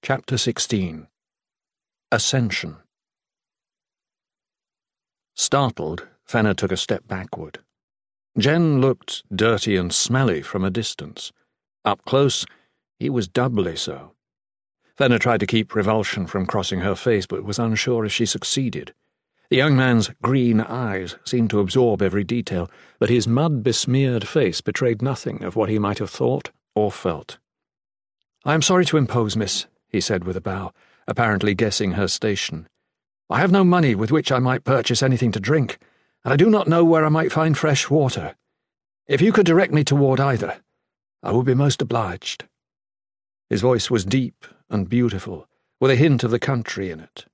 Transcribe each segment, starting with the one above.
Chapter 16 Ascension. Startled, Fenner took a step backward. Jen looked dirty and smelly from a distance. Up close, he was doubly so. Fenner tried to keep revulsion from crossing her face, but was unsure if she succeeded. The young man's green eyes seemed to absorb every detail, but his mud-besmeared face betrayed nothing of what he might have thought or felt. "I am sorry to impose, miss," he said with a bow, apparently guessing her station. "I have no money with which I might purchase anything to drink, and I do not know where I might find fresh water. If you could direct me toward either, I would be most obliged." His voice was deep and beautiful, with a hint of the country in it.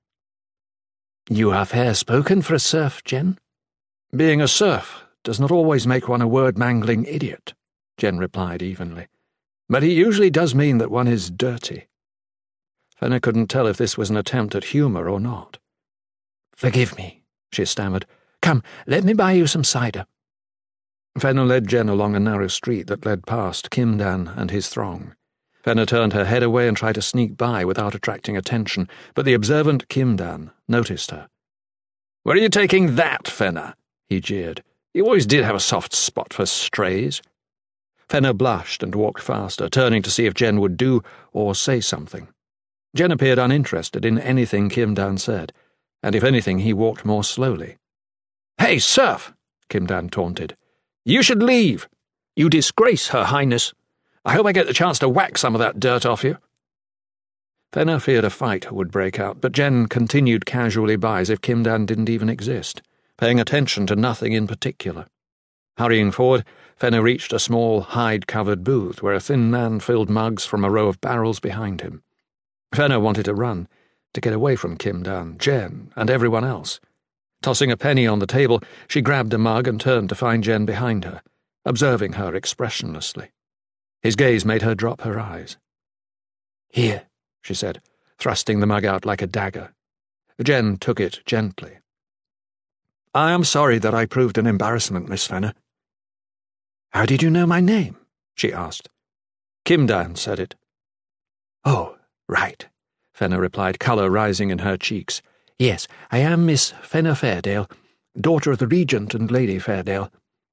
"You are fair spoken for a serf, Jen." "Being a serf does not always make one a word-mangling idiot," Jen replied evenly. "But it usually does mean that one is dirty." Fenner couldn't tell if this was an attempt at humour or not. "Forgive me," she stammered. "Come, let me buy you some cider." Fenner led Jen along a narrow street that led past Kimdan and his throng. Fenner turned her head away and tried to sneak by without attracting attention, but the observant Kimdan noticed her. "Where are you taking that, Fenner?" he jeered. "You always did have a soft spot for strays." Fenner blushed and walked faster, turning to see if Jen would do or say something. Jen appeared uninterested in anything Kimdan said, and if anything he walked more slowly. "Hey, serf!" Kimdan taunted. "You should leave. You disgrace Her Highness. I hope I get the chance to whack some of that dirt off you." Fenner feared a fight would break out, but Jen continued casually by as if Kimdan didn't even exist, paying attention to nothing in particular. Hurrying forward, Fenner reached a small, hide-covered booth where a thin man filled mugs from a row of barrels behind him. Fenner wanted to run, to get away from Kimdan, Jen, and everyone else. Tossing a penny on the table, she grabbed a mug and turned to find Jen behind her, observing her expressionlessly. His gaze made her drop her eyes. "Here," she said, thrusting the mug out like a dagger. Jen took it gently. "I am sorry that I proved an embarrassment, Miss Fenner." "How did you know my name?" she asked. "Kimdan said it." "Oh, right," Fenner replied, colour rising in her cheeks. "Yes, I am Miss Fenner Fairdale, daughter of the Regent and Lady Fairdale."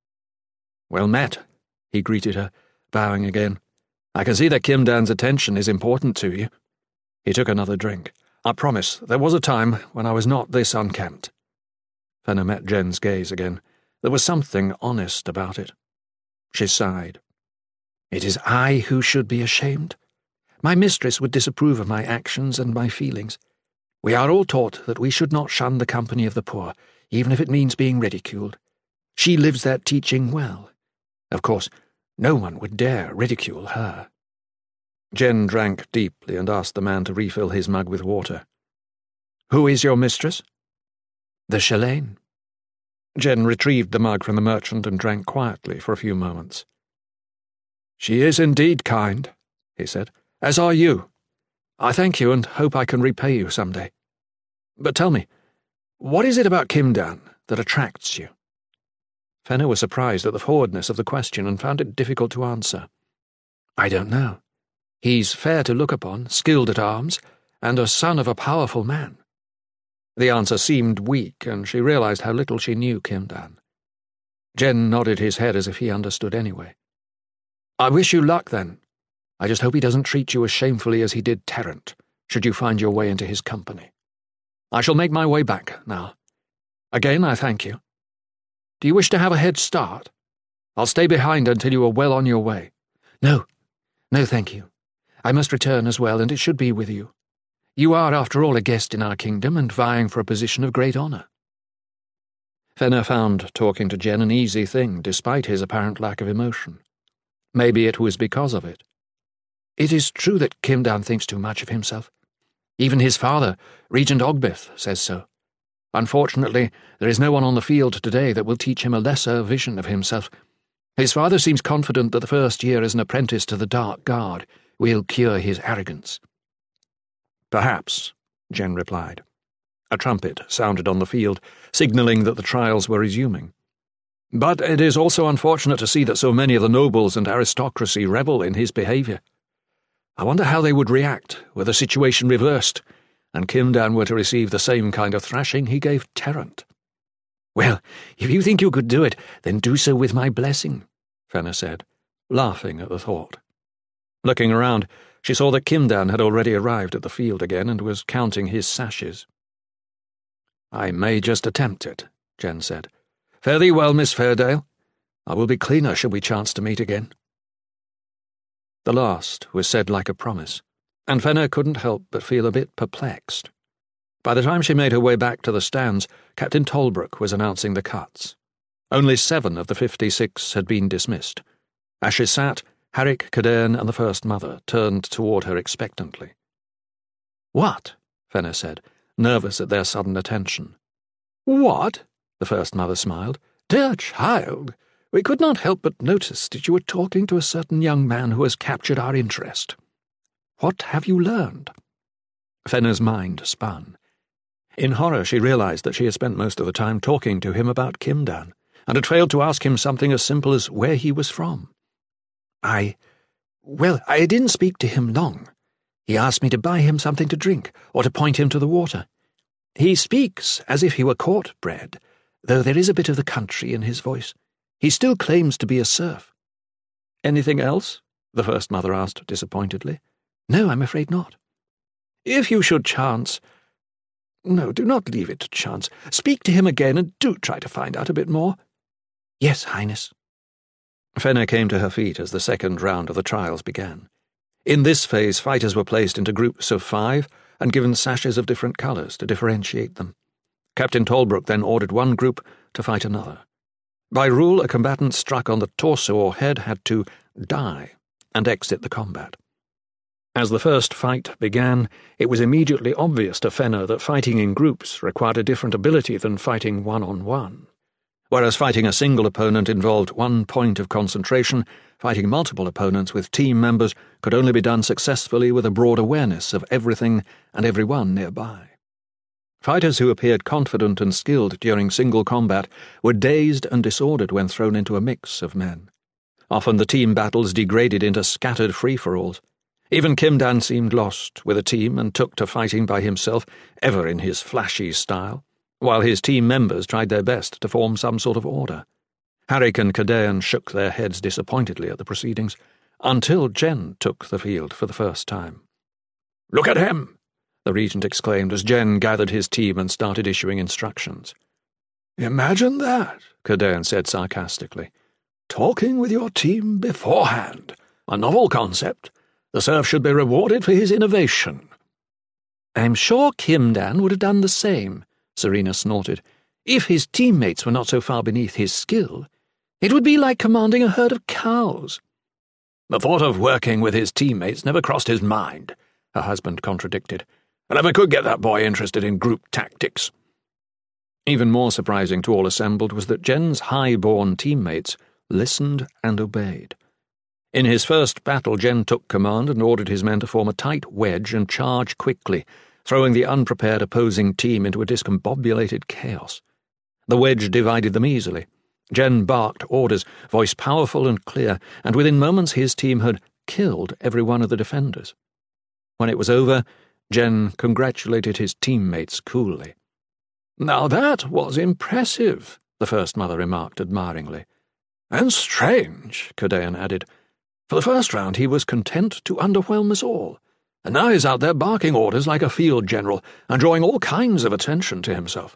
"Well met," he greeted her, bowing again. "I can see that Kimdan's attention is important to you." He took another drink. "I promise, there was a time when I was not this unkempt." Fenner met Jen's gaze again. There was something honest about it. She sighed. "It is I who should be ashamed. My mistress would disapprove of my actions and my feelings. We are all taught that we should not shun the company of the poor, even if it means being ridiculed. She lives that teaching well. Of course, no one would dare ridicule her." Jen drank deeply and asked the man to refill his mug with water. "Who is your mistress?" "The Shalane." Jen retrieved the mug from the merchant and drank quietly for a few moments. "She is indeed kind," he said, "as are you. I thank you and hope I can repay you some day. But tell me, what is it about Kimdan that attracts you?" Fenner was surprised at the forwardness of the question and found it difficult to answer. "I don't know. He's fair to look upon, skilled at arms, and a son of a powerful man." The answer seemed weak, and she realized how little she knew Kimdan. Jen nodded his head as if he understood anyway. "I wish you luck, then. I just hope he doesn't treat you as shamefully as he did Terrant, should you find your way into his company. I shall make my way back now. Again, I thank you. Do you wish to have a head start? I'll stay behind until you are well on your way." No, thank you. I must return as well, and it should be with you. You are, after all, a guest in our kingdom and vying for a position of great honour." Fenner found talking to Jen an easy thing, despite his apparent lack of emotion. Maybe it was because of it. "It is true that Kimdan thinks too much of himself. Even his father, Regent Ogbith, says so. Unfortunately, there is no one on the field today that will teach him a lesser vision of himself. His father seems confident that the first year as an apprentice to the Dark Guard will cure his arrogance." "Perhaps," Jen replied. A trumpet sounded on the field, signalling that the trials were resuming. "But it is also unfortunate to see that so many of the nobles and aristocracy revel in his behaviour. I wonder how they would react were the situation reversed, and Kimdan were to receive the same kind of thrashing he gave Terrant. Well, if you think you could do it, then do so with my blessing, Fenner said, laughing at the thought. Looking around, she saw that Kimdan had already arrived at the field again and was counting his sashes. I may just attempt it, Jen said. Fare thee well, Miss Fairdale. I will be cleaner should we chance to meet again. The last was said like a promise, and Fenner couldn't help but feel a bit perplexed. By the time she made her way back to the stands, Captain Tolbrook was announcing the cuts. Only 7 of the 56 had been dismissed. As she sat, Harrick, Caden, and the First Mother turned toward her expectantly. What? Fenner said, nervous at their sudden attention. What? The First Mother smiled. Dear child, we could not help but notice that you were talking to a certain young man who has captured our interest. What have you learned? Fenner's mind spun. In horror she realized that she had spent most of the time talking to him about Kimdan, and had failed to ask him something as simple as where he was from. I didn't speak to him long. He asked me to buy him something to drink, or to point him to the water. He speaks as if he were court-bred, though there is a bit of the country in his voice. He still claims to be a serf. Anything else? The First Mother asked disappointedly. No, I'm afraid not. If you should chance... No, do not leave it to chance. Speak to him again, and do try to find out a bit more. Yes, Highness. Fenner came to her feet as the second round of the trials began. In this phase, fighters were placed into groups of 5 and given sashes of different colours to differentiate them. Captain Tolbrook then ordered one group to fight another. By rule, a combatant struck on the torso or head had to die and exit the combat. As the first fight began, it was immediately obvious to Fenner that fighting in groups required a different ability than fighting one-on-one. Whereas fighting a single opponent involved 1 point of concentration, fighting multiple opponents with team members could only be done successfully with a broad awareness of everything and everyone nearby. Fighters who appeared confident and skilled during single combat were dazed and disordered when thrown into a mix of men. Often the team battles degraded into scattered free-for-alls. Even Kimdan seemed lost with a team and took to fighting by himself, ever in his flashy style, while his team members tried their best to form some sort of order. Harrick and Caden shook their heads disappointedly at the proceedings, until Jen took the field for the first time. "Look at him!" the Regent exclaimed as Jen gathered his team and started issuing instructions. "Imagine that," Caden said sarcastically. "Talking with your team beforehand. A novel concept. The serf should be rewarded for his innovation." "I'm sure Kimdan would have done the same," Serena snorted, "if his teammates were not so far beneath his skill. It would be like commanding a herd of cows." "The thought of working with his teammates never crossed his mind," her husband contradicted. "I never could get that boy interested in group tactics." Even more surprising to all assembled was that Jen's high-born teammates listened and obeyed. In his first battle, Jen took command and ordered his men to form a tight wedge and charge quickly, throwing the unprepared opposing team into a discombobulated chaos. The wedge divided them easily. Jen barked orders, voice powerful and clear, and within moments his team had killed every one of the defenders. When it was over, Jen congratulated his teammates coolly. "Now that was impressive," the First Mother remarked admiringly. "And strange," Caden added. "For the first round he was content to underwhelm us all, and now he's out there barking orders like a field general and drawing all kinds of attention to himself.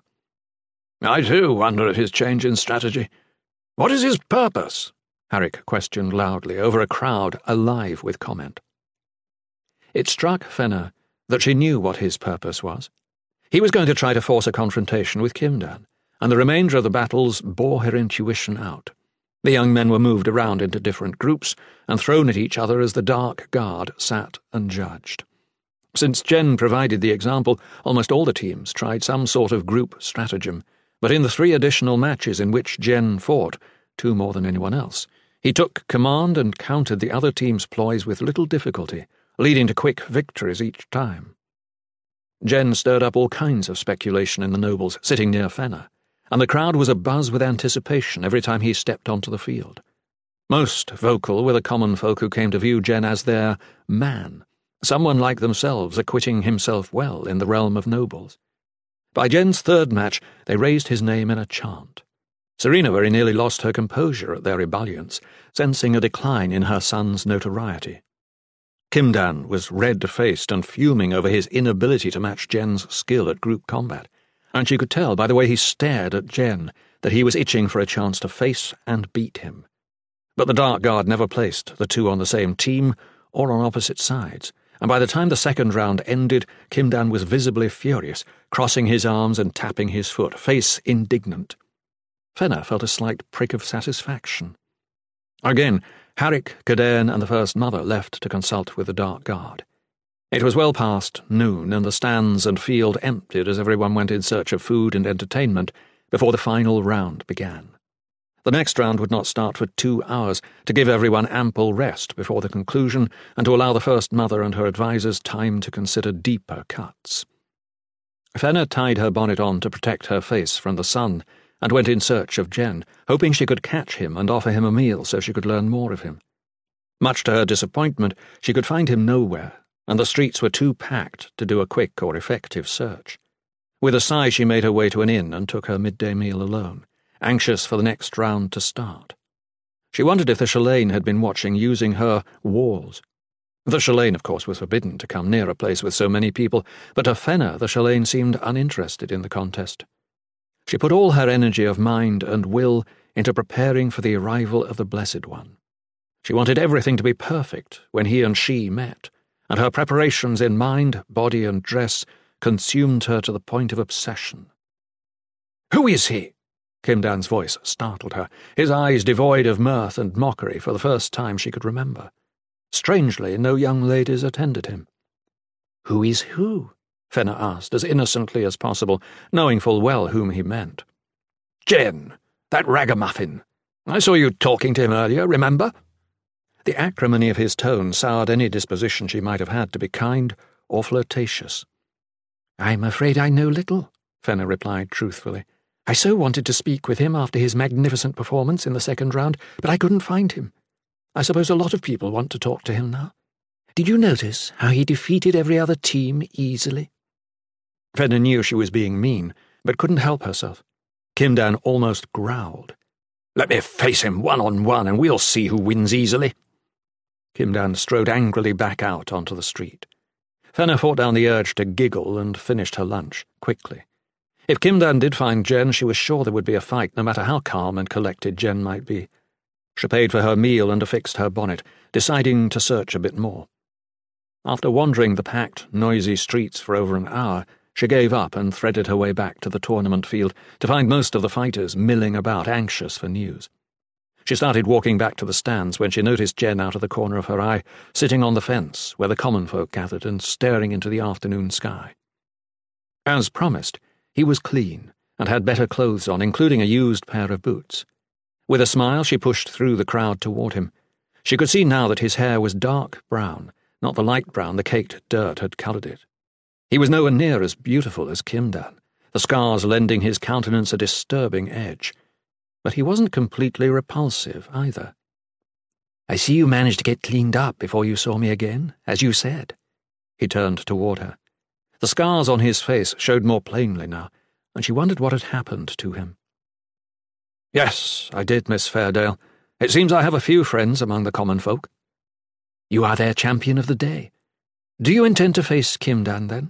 I too wonder at his change in strategy. What is his purpose?" Harrick questioned loudly over a crowd alive with comment. It struck Fenner that she knew what his purpose was. He was going to try to force a confrontation with Kimdan, and the remainder of the battles bore her intuition out. The young men were moved around into different groups and thrown at each other as the Dark Guard sat and judged. Since Jen provided the example, almost all the teams tried some sort of group stratagem, but in the 3 additional matches in which Jen fought, 2 more than anyone else, he took command and countered the other team's ploys with little difficulty, leading to quick victories each time. Jen stirred up all kinds of speculation in the nobles sitting near Fenner, and the crowd was abuzz with anticipation every time he stepped onto the field. Most vocal were the common folk who came to view Jen as their man, someone like themselves acquitting himself well in the realm of nobles. By Jen's third match, they raised his name in a chant. Serena very nearly lost her composure at their ebullience, sensing a decline in her son's notoriety. Kimdan was red-faced and fuming over his inability to match Jen's skill at group combat, and she could tell by the way he stared at Jen that he was itching for a chance to face and beat him. But the Dark Guard never placed the two on the same team or on opposite sides, and by the time the second round ended, Kimdan was visibly furious, crossing his arms and tapping his foot, face indignant. Fenner felt a slight prick of satisfaction. Again, Harik, Cadern, and the First Mother left to consult with the Dark Guard. It was well past noon, and the stands and field emptied as everyone went in search of food and entertainment before the final round began. The next round would not start for 2 hours, to give everyone ample rest before the conclusion and to allow the First Mother and her advisers time to consider deeper cuts. Fenner tied her bonnet on to protect her face from the sun and went in search of Jen, hoping she could catch him and offer him a meal so she could learn more of him. Much to her disappointment, she could find him nowhere, and the streets were too packed to do a quick or effective search. With a sigh, she made her way to an inn and took her midday meal alone, anxious for the next round to start. She wondered if the Shalane had been watching, using her walls. The Shalane, of course, was forbidden to come near a place with so many people, but to Fenner the Shalane seemed uninterested in the contest. She put all her energy of mind and will into preparing for the arrival of the Blessed One. She wanted everything to be perfect when he and she met, and her preparations in mind, body, and dress consumed her to the point of obsession. "Who is he?" Kimdan's voice startled her, his eyes devoid of mirth and mockery for the first time she could remember. Strangely, no young ladies attended him. "Who is who?" Fenner asked, as innocently as possible, knowing full well whom he meant. "Jen, that ragamuffin. I saw you talking to him earlier, remember?" The acrimony of his tone soured any disposition she might have had to be kind or flirtatious. "I'm afraid I know little," Fenner replied truthfully. "I so wanted to speak with him after his magnificent performance in the second round, but I couldn't find him. I suppose a lot of people want to talk to him now. Did you notice how he defeated every other team easily?" Fenner knew she was being mean, but couldn't help herself. Kimdan almost growled. "Let me face him one-on-one, and we'll see who wins easily." Kimdan strode angrily back out onto the street. Fenner fought down the urge to giggle and finished her lunch quickly. If Kimdan did find Jen, she was sure there would be a fight, no matter how calm and collected Jen might be. She paid for her meal and affixed her bonnet, deciding to search a bit more. After wandering the packed, noisy streets for over an hour, she gave up and threaded her way back to the tournament field to find most of the fighters milling about, anxious for news. She started walking back to the stands when she noticed Jen out of the corner of her eye, sitting on the fence where the common folk gathered and staring into the afternoon sky. As promised, he was clean and had better clothes on, including a used pair of boots. With a smile, she pushed through the crowd toward him. She could see now that his hair was dark brown, not the light brown the caked dirt had coloured it. He was nowhere near as beautiful as Kimdan, the scars lending his countenance a disturbing edge. But he wasn't completely repulsive either. "I see you managed to get cleaned up before you saw me again, as you said." He turned toward her. The scars on his face showed more plainly now, and she wondered what had happened to him. "Yes, I did, Miss Fairdale. It seems I have a few friends among the common folk." "You are their champion of the day. Do you intend to face Kimdan, then?"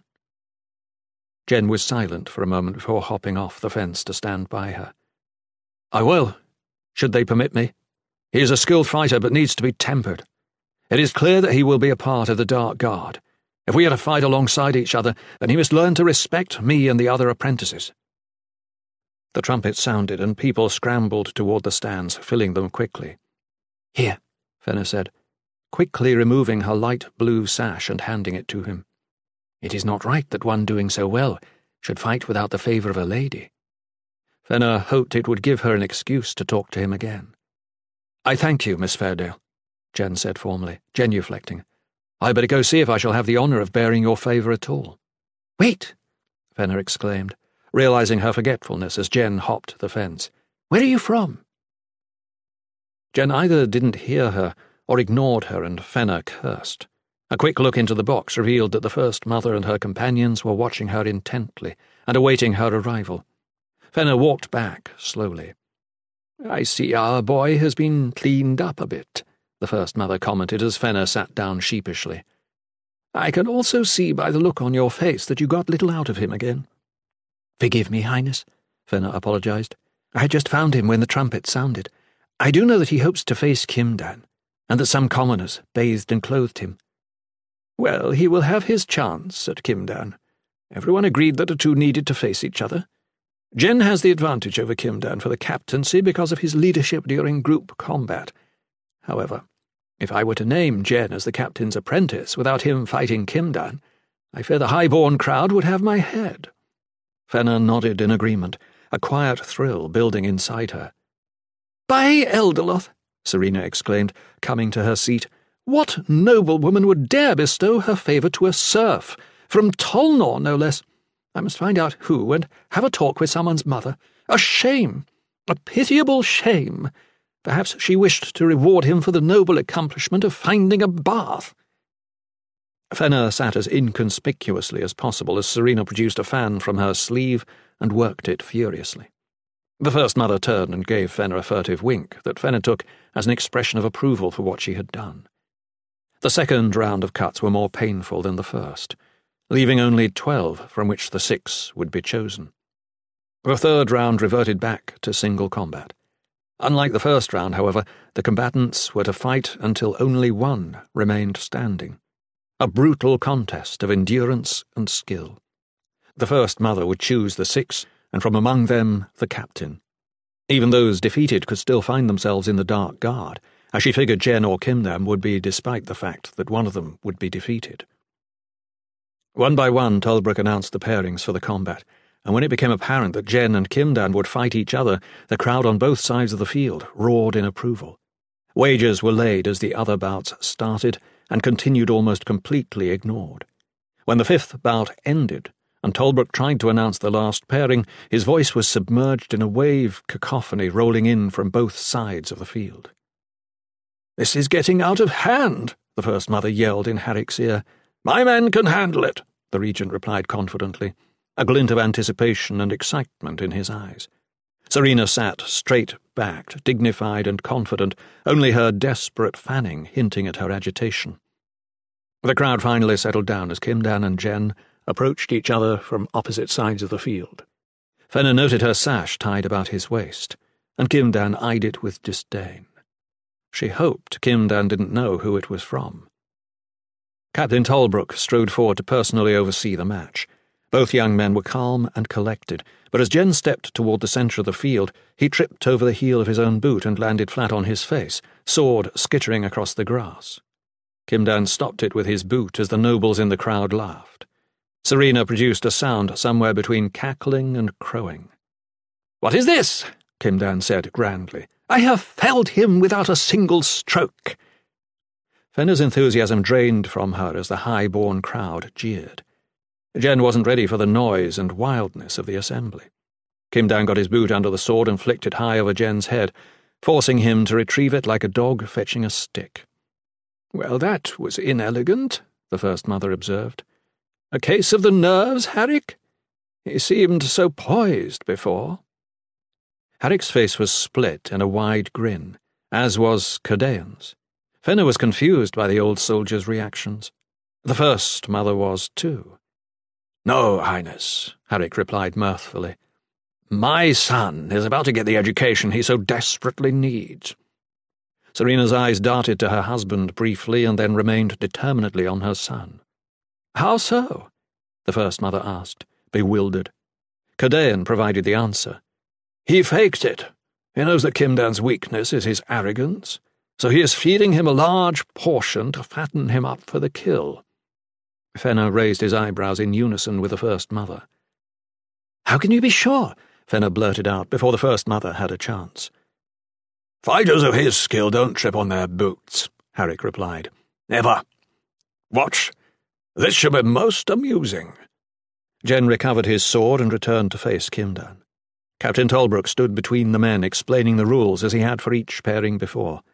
Jen was silent for a moment before hopping off the fence to stand by her. "I will, should they permit me. He is a skilled fighter, but needs to be tempered. It is clear that he will be a part of the Dark Guard. If we are to fight alongside each other, then he must learn to respect me and the other apprentices." The trumpet sounded, and people scrambled toward the stands, filling them quickly. "Here," Fenner said, quickly removing her light blue sash and handing it to him. "It is not right that one doing so well should fight without the favour of a lady." Fenner hoped it would give her an excuse to talk to him again. "I thank you, Miss Fairdale," Jen said formally, genuflecting. "I better go see if I shall have the honour of bearing your favour at all." "Wait!" Fenner exclaimed, realising her forgetfulness as Jen hopped the fence. "Where are you from?" Jen either didn't hear her or ignored her, and Fenner cursed. A quick look into the box revealed that the First Mother and her companions were watching her intently and awaiting her arrival. Fenner walked back slowly. "I see our boy has been cleaned up a bit," the First Mother commented as Fenner sat down sheepishly. "I can also see by the look on your face that you got little out of him again." "Forgive me, Highness," Fenner apologized. "I had just found him when the trumpet sounded. I do know that he hopes to face Kimdan, and that some commoners bathed and clothed him." "Well, he will have his chance," said Kimdan. "Everyone agreed that the two needed to face each other. Jen has the advantage over Kimdan for the captaincy because of his leadership during group combat. However, if I were to name Jen as the captain's apprentice without him fighting Kimdan, I fear the high-born crowd would have my head." Fenner nodded in agreement, a quiet thrill building inside her. "By Elderloth," Serena exclaimed, coming to her seat, "what noblewoman would dare bestow her favour to a serf, from Tolnor no less? I must find out who, and have a talk with someone's mother. A shame! A pitiable shame! Perhaps she wished to reward him for the noble accomplishment of finding a bath." Fenner sat as inconspicuously as possible as Serena produced a fan from her sleeve and worked it furiously. The First Mother turned and gave Fenner a furtive wink that Fenner took as an expression of approval for what she had done. The second round of cuts were more painful than the first, leaving only 12 from which the 6 would be chosen. The third round reverted back to single combat. Unlike the first round, however, the combatants were to fight until only one remained standing. A brutal contest of endurance and skill. The First Mother would choose the 6, and from among them the captain. Even those defeated could still find themselves in the Dark Guard, as she figured Jen or Kimdan would be despite the fact that one of them would be defeated. One by one, Tolbrook announced the pairings for the combat, and when it became apparent that Jen and Kimdan would fight each other, the crowd on both sides of the field roared in approval. Wagers were laid as the other bouts started, and continued almost completely ignored. When the 5th bout ended, and Tolbrook tried to announce the last pairing, his voice was submerged in a wave cacophony rolling in from both sides of the field. "This is getting out of hand," the First Mother yelled in Harrick's ear. "My men can handle it," the Regent replied confidently, a glint of anticipation and excitement in his eyes. Serena sat straight-backed, dignified and confident, only her desperate fanning hinting at her agitation. The crowd finally settled down as Kimdan and Jen approached each other from opposite sides of the field. Fenner noted her sash tied about his waist, and Kimdan eyed it with disdain. She hoped Kimdan didn't know who it was from. Captain Tolbrook strode forward to personally oversee the match. Both young men were calm and collected, but as Jen stepped toward the centre of the field, he tripped over the heel of his own boot and landed flat on his face, sword skittering across the grass. Kimdan stopped it with his boot as the nobles in the crowd laughed. Serena produced a sound somewhere between cackling and crowing. "What is this?" Kimdan said grandly. "I have felled him without a single stroke." Fenner's enthusiasm drained from her as the high-born crowd jeered. Jen wasn't ready for the noise and wildness of the assembly. Kimdan got his boot under the sword and flicked it high over Jen's head, forcing him to retrieve it like a dog fetching a stick. "Well, that was inelegant," the First Mother observed. "A case of the nerves, Harrick? He seemed so poised before." Harrick's face was split in a wide grin, as was Cadeon's. Fenner was confused by the old soldier's reactions. The First Mother was, too. "No, Highness," Harrick replied mirthfully. "My son is about to get the education he so desperately needs." Serena's eyes darted to her husband briefly and then remained determinedly on her son. "How so?" the First Mother asked, bewildered. Cadeon provided the answer. "He faked it. He knows that Kimdan's weakness is his arrogance, so he is feeding him a large portion to fatten him up for the kill." Fenner raised his eyebrows in unison with the First Mother. "How can you be sure?" Fenner blurted out before the First Mother had a chance. "Fighters of his skill don't trip on their boots," Harrick replied. "Never. Watch. This should be most amusing." Jen recovered his sword and returned to face Kimdan. Captain Tolbrook stood between the men, explaining the rules as he had for each pairing before.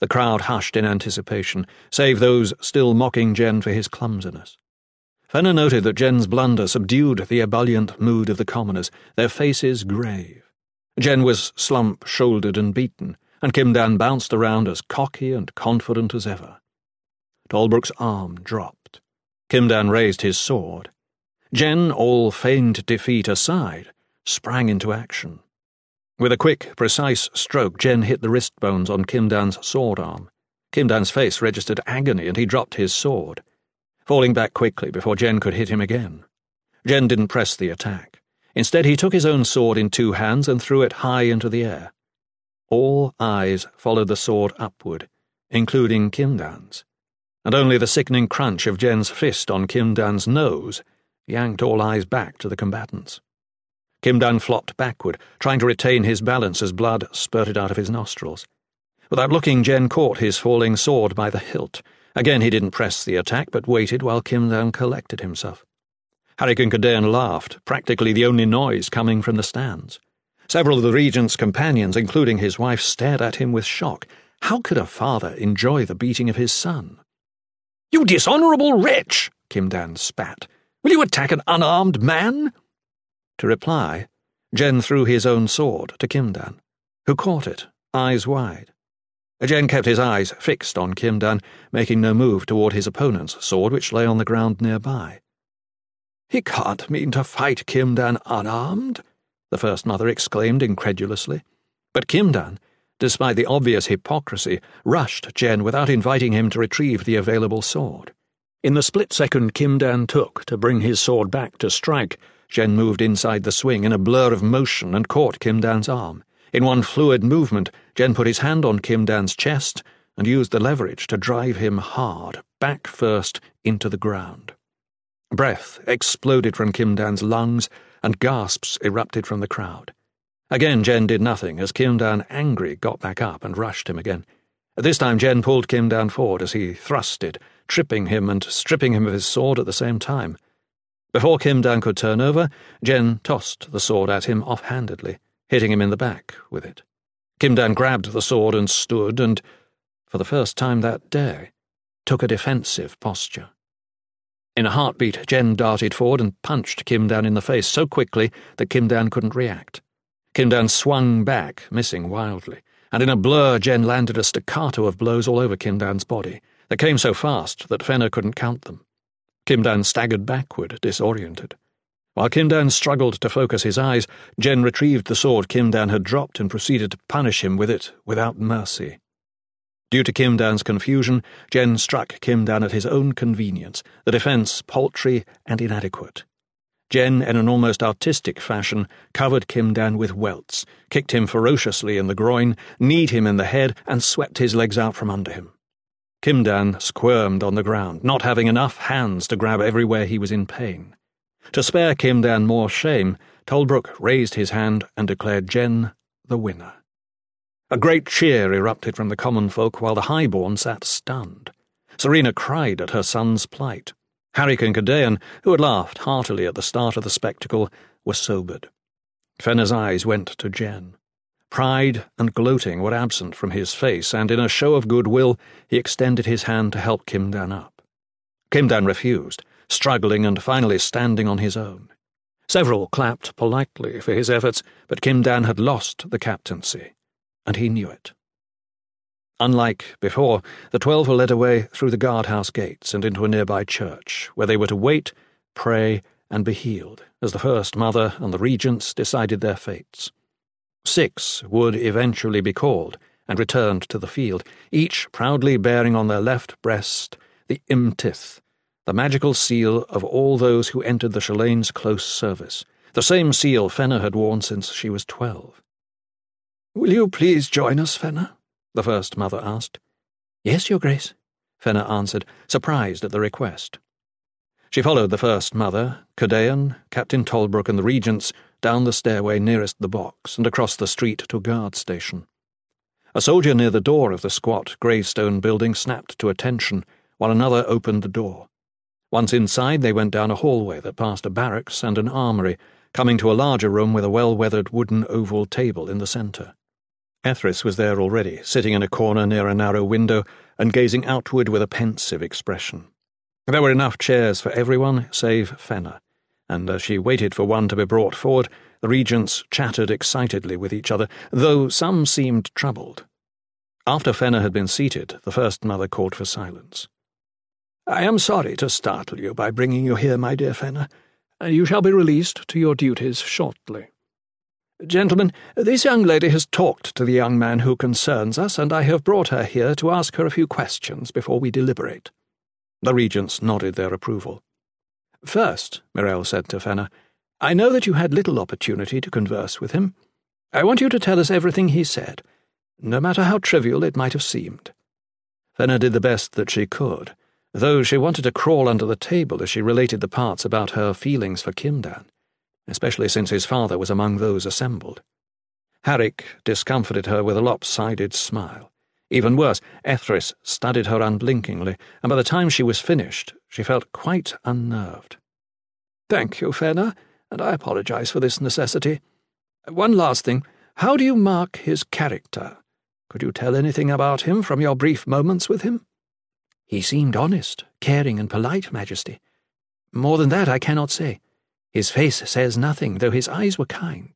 The crowd hushed in anticipation, save those still mocking Jen for his clumsiness. Fenner noted that Jen's blunder subdued the ebullient mood of the commoners, their faces grave. Jen was slump-shouldered and beaten, and Kimdan bounced around as cocky and confident as ever. Tolbrook's arm dropped. Kimdan raised his sword. Jen, all feigned defeat aside, sprang into action. With a quick, precise stroke, Jen hit the wrist bones on Kimdan's sword arm. Kimdan's face registered agony, and he dropped his sword, falling back quickly before Jen could hit him again. Jen didn't press the attack. Instead, he took his own sword in two hands and threw it high into the air. All eyes followed the sword upward, including Kimdan's, and only the sickening crunch of Jen's fist on Kimdan's nose yanked all eyes back to the combatants. Kimdan flopped backward, trying to retain his balance as blood spurted out of his nostrils. Without looking, Jen caught his falling sword by the hilt. Again he didn't press the attack, but waited while Kimdan collected himself. Harrigan Kadean laughed, practically the only noise coming from the stands. Several of the regent's companions, including his wife, stared at him with shock. How could a father enjoy the beating of his son? "You dishonourable wretch!" Kimdan spat. "Will you attack an unarmed man?" To reply, Jen threw his own sword to Kimdan, who caught it, eyes wide. Jen kept his eyes fixed on Kimdan, making no move toward his opponent's sword, which lay on the ground nearby. "He can't mean to fight Kimdan unarmed," the First Mother exclaimed incredulously. But Kimdan, despite the obvious hypocrisy, rushed Jen without inviting him to retrieve the available sword. In the split second Kimdan took to bring his sword back to strike, Jen moved inside the swing in a blur of motion and caught Kimdan's arm. In one fluid movement, Jen put his hand on Kimdan's chest and used the leverage to drive him hard, back first, into the ground. Breath exploded from Kimdan's lungs, and gasps erupted from the crowd. Again Jen did nothing, as Kimdan, angry, got back up and rushed him again. This time Jen pulled Kimdan forward as he thrusted, tripping him and stripping him of his sword at the same time. Before Kimdan could turn over, Jen tossed the sword at him offhandedly, hitting him in the back with it. Kimdan grabbed the sword and stood and, for the first time that day, took a defensive posture. In a heartbeat, Jen darted forward and punched Kimdan in the face so quickly that Kimdan couldn't react. Kimdan swung back, missing wildly, and in a blur Jen landed a staccato of blows all over Kimdan's body. They came so fast that Fenner couldn't count them. Kimdan staggered backward, disoriented. While Kimdan struggled to focus his eyes, Jen retrieved the sword Kimdan had dropped and proceeded to punish him with it without mercy. Due to Kimdan's confusion, Jen struck Kimdan at his own convenience, the defense paltry and inadequate. Jen, in an almost artistic fashion, covered Kimdan with welts, kicked him ferociously in the groin, kneed him in the head, and swept his legs out from under him. Kimdan squirmed on the ground, not having enough hands to grab everywhere he was in pain. To spare Kimdan more shame, Tolbrook raised his hand and declared Jen the winner. A great cheer erupted from the common folk while the highborn sat stunned. Serena cried at her son's plight. Harrigan Kadean, who had laughed heartily at the start of the spectacle, was sobered. Fenner's eyes went to Jen. Pride and gloating were absent from his face, and in a show of goodwill he extended his hand to help Kimdan up. Kimdan refused, struggling and finally standing on his own. Several clapped politely for his efforts, but Kimdan had lost the captaincy, and he knew it. Unlike before, the 12 were led away through the guardhouse gates and into a nearby church, where they were to wait, pray, and be healed, as the First Mother and the regents decided their fates. 6 would eventually be called and returned to the field, each proudly bearing on their left breast the Imtith, the magical seal of all those who entered the Shalane's close service, the same seal Fenner had worn since she was 12. "Will you please join us, Fenner?" the First Mother asked. "Yes, Your Grace," Fenner answered, surprised at the request. She followed the First Mother, Kadean, Captain Tolbrook, and the regents down the stairway nearest the box and across the street to a guard station. A soldier near the door of the squat grey-stone building snapped to attention, while another opened the door. Once inside, they went down a hallway that passed a barracks and an armory, coming to a larger room with a well-weathered wooden oval table in the centre. Ethris was there already, sitting in a corner near a narrow window and gazing outward with a pensive expression. There were enough chairs for everyone save Fenner, and as she waited for one to be brought forward, the regents chattered excitedly with each other, though some seemed troubled. After Fenner had been seated, the First Mother called for silence. "I am sorry to startle you by bringing you here, my dear Fenner. You shall be released to your duties shortly. Gentlemen, this young lady has talked to the young man who concerns us, and I have brought her here to ask her a few questions before we deliberate." The regents nodded their approval. "First," Mirelle said to Fenner, "I know that you had little opportunity to converse with him. I want you to tell us everything he said, no matter how trivial it might have seemed." Fenner did the best that she could, though she wanted to crawl under the table as she related the parts about her feelings for Kimdan, especially since his father was among those assembled. Harrick discomfited her with a lopsided smile. Even worse, Ethris studied her unblinkingly, and by the time she was finished, she felt quite unnerved. "Thank you, Fenner, and I apologize for this necessity. One last thing. How do you mark his character? Could you tell anything about him from your brief moments with him?" "He seemed honest, caring, and polite, Majesty. More than that I cannot say. His face says nothing, though his eyes were kind."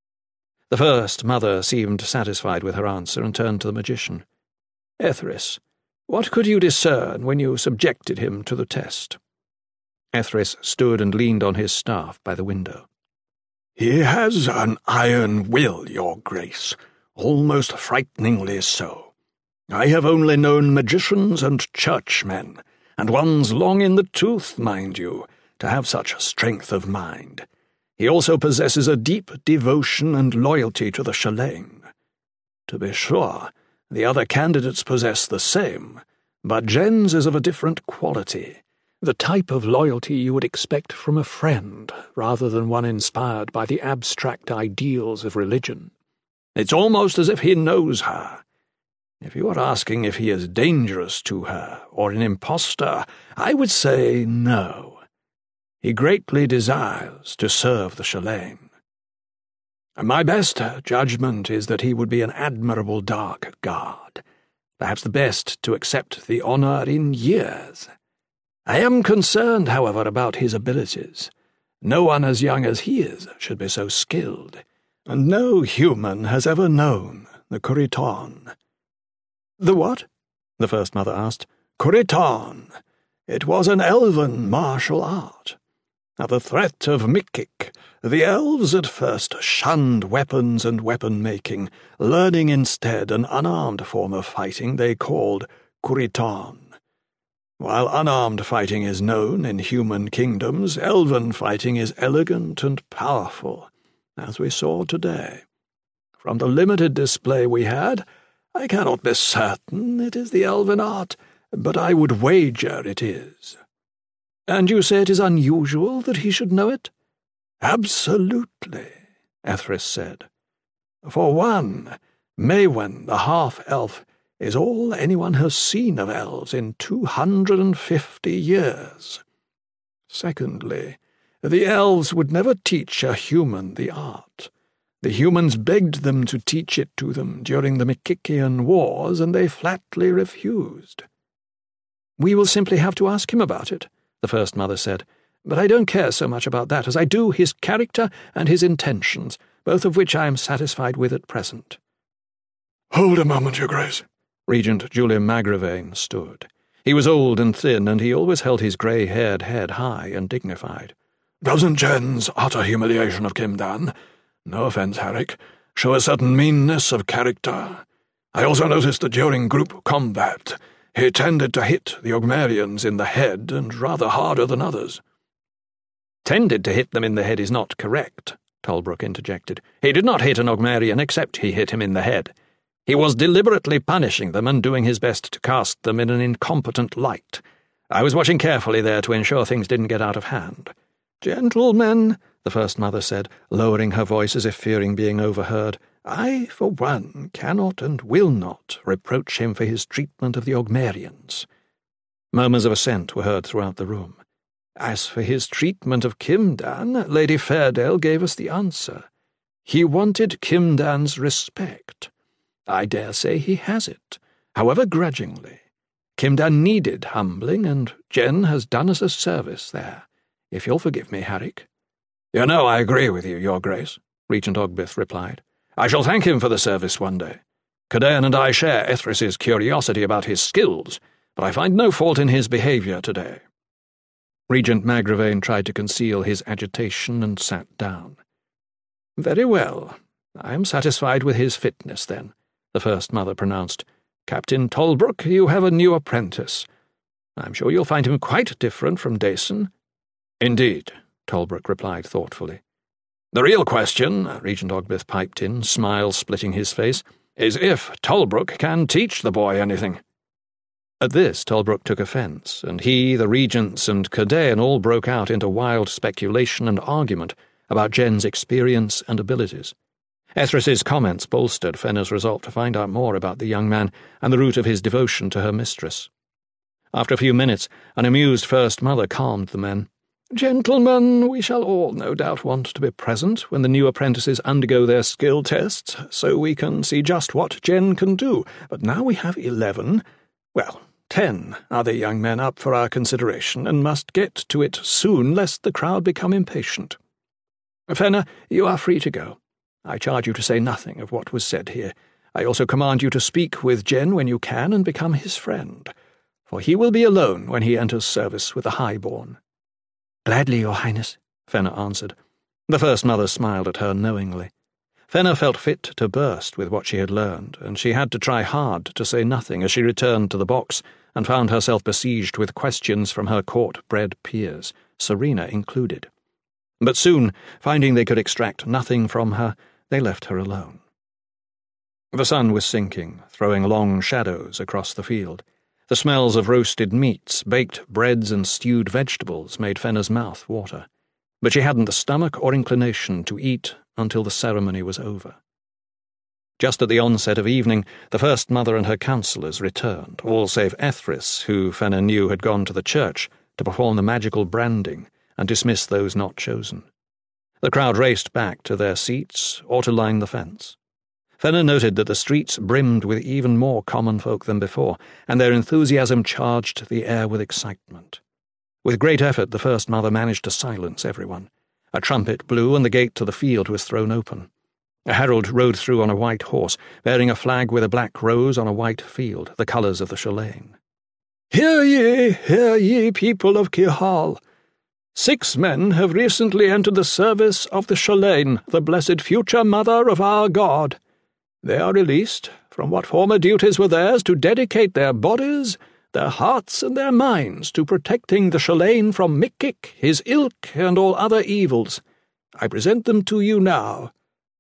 The First Mother seemed satisfied with her answer and turned to the magician. "Ethris, what could you discern when you subjected him to the test?" Ethris stood and leaned on his staff by the window. "He has an iron will, Your Grace, almost frighteningly so. I have only known magicians and churchmen, and ones long in the tooth, mind you, to have such strength of mind. He also possesses a deep devotion and loyalty to the Shalane. To be sure, the other candidates possess the same, but Jen's is of a different quality, the type of loyalty you would expect from a friend, rather than one inspired by the abstract ideals of religion. It's almost as if he knows her. If you are asking if he is dangerous to her, or an impostor, I would say no. He greatly desires to serve the Shalane. My best judgment is that he would be an admirable dark guard, perhaps the best to accept the honour in years. I am concerned, however, about his abilities. No one as young as he is should be so skilled, and no human has ever known the Kuriton." "The what?" the First Mother asked. "Kuriton. It was an elven martial art. At the threat of Mikkik, the elves at first shunned weapons and weapon-making, learning instead an unarmed form of fighting they called Kuriton. While unarmed fighting is known in human kingdoms, elven fighting is elegant and powerful, as we saw today. From the limited display we had, I cannot be certain it is the elven art, but I would wager it is." "And you say it is unusual that he should know it?" "Absolutely," Ethris said. "For one, Maewyn, the half-elf, is all anyone has seen of elves in 250 years. Secondly, the elves would never teach a human the art. The humans begged them to teach it to them during the Mikkikian Wars, and they flatly refused." "We will simply have to ask him about it," the First Mother said, "but I don't care so much about that as I do his character and his intentions, both of which I am satisfied with at present." "Hold a moment, Your Grace." Regent Julian Magravain stood. He was old and thin, and he always held his grey-haired head high and dignified. "Doesn't Jen's utter humiliation of Kimdan, no offence, Harrick, show a certain meanness of character? I also noticed that during group combat he tended to hit the Ogmarians in the head, and rather harder than others." "Tended to hit them in the head is not correct," Tolbrook interjected. "He did not hit an Ogmarian except he hit him in the head. He was deliberately punishing them and doing his best to cast them in an incompetent light. I was watching carefully there to ensure things didn't get out of hand." "Gentlemen," the First Mother said, lowering her voice as if fearing being overheard, "I, for one, cannot and will not reproach him for his treatment of the Ogmarians." Murmurs of assent were heard throughout the room. "As for his treatment of Kimdan, Lady Fairdale gave us the answer. He wanted Kimdan's respect. I dare say he has it, however grudgingly. Kimdan needed humbling, and Jen has done us a service there, if you'll forgive me, Harrick. You know I agree with you, Your Grace, Regent Ogbith replied. I shall thank him for the service one day. Caden and I share Ethris's curiosity about his skills, but I find no fault in his behaviour today. Regent Magravain tried to conceal his agitation and sat down. Very well. I am satisfied with his fitness, then, the First Mother pronounced. Captain Tolbrook, you have a new apprentice. I'm sure you'll find him quite different from Dason. Indeed, Tolbrook replied thoughtfully. The real question, Regent Ogbith piped in, smile splitting his face, is if Tolbrook can teach the boy anything. At this, Tolbrook took offence, and he, the regents, and Caden all broke out into wild speculation and argument about Jen's experience and abilities. Ethris's comments bolstered Fenna's resolve to find out more about the young man and the root of his devotion to her mistress. After a few minutes, an amused First Mother calmed the men. Gentlemen, we shall all no doubt want to be present when the new apprentices undergo their skill tests, so we can see just what Jen can do. But now we have 10 other young men up for our consideration, and must get to it soon, lest the crowd become impatient. Fenna, you are free to go. I charge you to say nothing of what was said here. I also command you to speak with Jen when you can and become his friend, for he will be alone when he enters service with the Highborn. Gladly, Your Highness, Fenna answered. The First Mother smiled at her knowingly. Fenna felt fit to burst with what she had learned, and she had to try hard to say nothing as she returned to the box and found herself besieged with questions from her court-bred peers, Serena included. But soon, finding they could extract nothing from her, they left her alone. The sun was sinking, throwing long shadows across the field. The smells of roasted meats, baked breads, and stewed vegetables made Fenna's mouth water, but she hadn't the stomach or inclination to eat until the ceremony was over. Just at the onset of evening, the First Mother and her councillors returned, all save Ethris, who Fenna knew had gone to the church to perform the magical branding and dismiss those not chosen. The crowd raced back to their seats or to line the fence. Fenna noted that the streets brimmed with even more common folk than before, and their enthusiasm charged the air with excitement. With great effort, the First Mother managed to silence everyone. A trumpet blew, and the gate to the field was thrown open. A herald rode through on a white horse, bearing a flag with a black rose on a white field, the colours of the Shalane. Hear ye, people of Kirhal! 6 men have recently entered the service of the Shalane, the blessed future mother of our god. They are released from what former duties were theirs to dedicate their bodies, their hearts, and their minds to protecting the Shalane from Mikkik, his ilk, and all other evils. I present them to you now.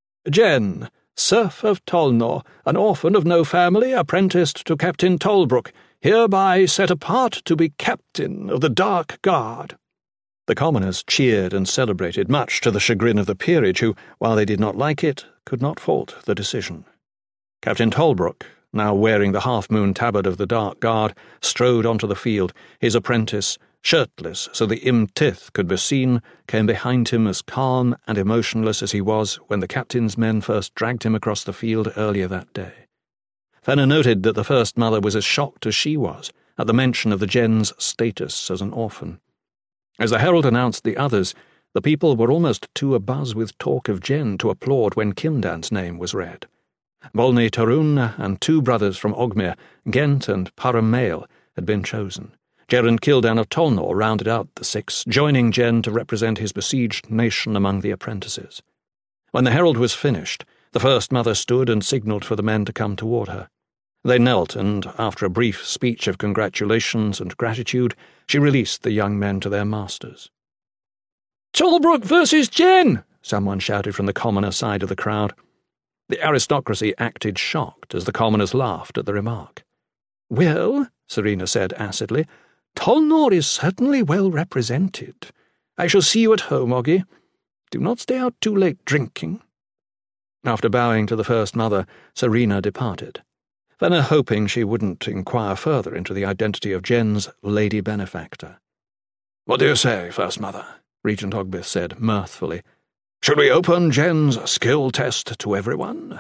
Jen, serf of Tolnor, an orphan of no family, apprenticed to Captain Tolbrook, hereby set apart to be captain of the Dark Guard. The commoners cheered and celebrated, much to the chagrin of the peerage, who, while they did not like it, could not fault the decision. Captain Tolbrook, now wearing the half-moon tabard of the Dark Guard, strode onto the field. His apprentice, shirtless so the Imtith could be seen, came behind him as calm and emotionless as he was when the captain's men first dragged him across the field earlier that day. Fenna noted that the First Mother was as shocked as she was at the mention of the Jen's status as an orphan. As the herald announced the others, the people were almost too abuzz with talk of Jen to applaud when Kimdan's name was read. Volney Tarun and 2 brothers from Ogmir, Ghent and Paramail, had been chosen. Geraint Kildan of Tolnor rounded out the 6, joining Jen to represent his besieged nation among the apprentices. When the herald was finished, the First Mother stood and signalled for the men to come toward her. They knelt, and after a brief speech of congratulations and gratitude, she released the young men to their masters. "Tolbrook versus Jen!" someone shouted from the commoner side of the crowd. The aristocracy acted shocked as the commoners laughed at the remark. "Well," Serena said acidly, "Tolnor is certainly well represented. I shall see you at home, Oggy. Do not stay out too late drinking." After bowing to the First Mother, Serena departed, Fenna hoping she wouldn't inquire further into the identity of Jen's lady benefactor. "What do you say, First Mother?" Regent Ogbith said mirthfully. "Should we open Jen's skill test to everyone?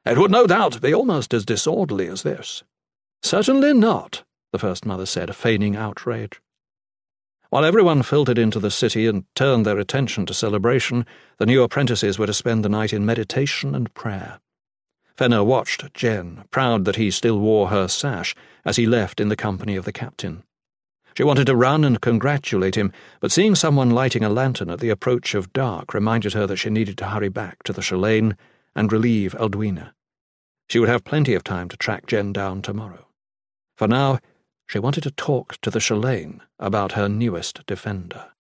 It would no doubt be almost as disorderly as this. Certainly not, the First Mother said, feigning outrage. While everyone filtered into the city and turned their attention to celebration, the new apprentices were to spend the night in meditation and prayer. Fenner watched Jen, proud that he still wore her sash, as he left in the company of the captain. She wanted to run and congratulate him, but seeing someone lighting a lantern at the approach of dark reminded her that she needed to hurry back to the Shalane and relieve Elduina. She would have plenty of time to track Jen down tomorrow. For now, she wanted to talk to the Shalane about her newest defender.